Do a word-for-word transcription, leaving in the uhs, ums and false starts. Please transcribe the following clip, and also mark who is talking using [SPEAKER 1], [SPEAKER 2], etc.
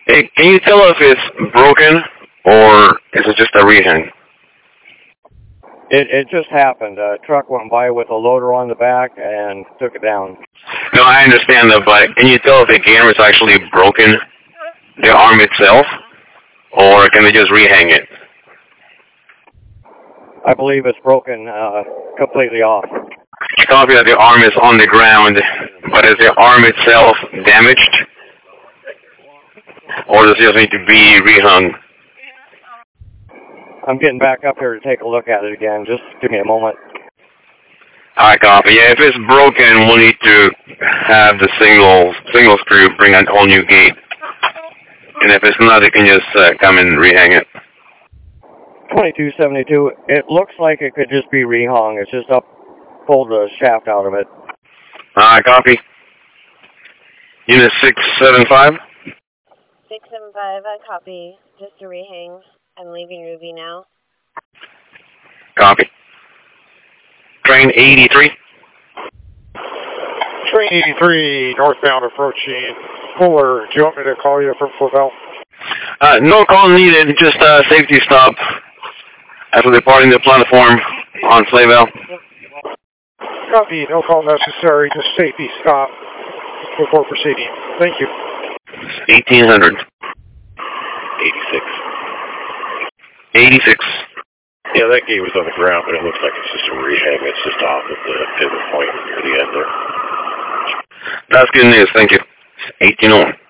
[SPEAKER 1] Hey, can you tell if it's broken or is it just a rehang?
[SPEAKER 2] It it just happened. A truck went by with a loader on the back and took it down.
[SPEAKER 1] No, I understand that, but can you tell if the gainer is actually broken, the arm itself, or can they just rehang it?
[SPEAKER 2] I believe it's broken uh, completely off.
[SPEAKER 1] Copy that the arm is on the ground, but is the arm itself damaged? Or does it just need to be rehung?
[SPEAKER 2] I'm getting back up here to take a look at it again. Just give me a moment.
[SPEAKER 1] Alright, copy. Yeah, if it's broken, we'll need to have the single single screw bring a whole new gate. And if it's not, they can just uh, come and rehang it.
[SPEAKER 2] twenty-two seventy-two, it looks like it could just be rehung. It's just up, pull the shaft out of it.
[SPEAKER 1] Alright, copy. Unit six seven five?
[SPEAKER 3] six seven five, I copy. Just a rehang. I'm leaving Ruby now.
[SPEAKER 1] Copy. Train eighty-three?
[SPEAKER 4] Train eighty-three, northbound approaching Fuller. Do you want me to call you from Flavel?
[SPEAKER 1] Uh, no call needed, just a uh, safety stop after departing the platform on Flavel.
[SPEAKER 4] Copy, no call necessary, just safety stop before proceeding. Thank you.
[SPEAKER 1] eighteen hundred.
[SPEAKER 5] eighty-six.
[SPEAKER 1] eighty-six.
[SPEAKER 5] Yeah, that gate was on the ground, but it looks like it's just a rehang. It's just off at the pivot point near the end there.
[SPEAKER 1] That's good news, thank you. eighteen oh one.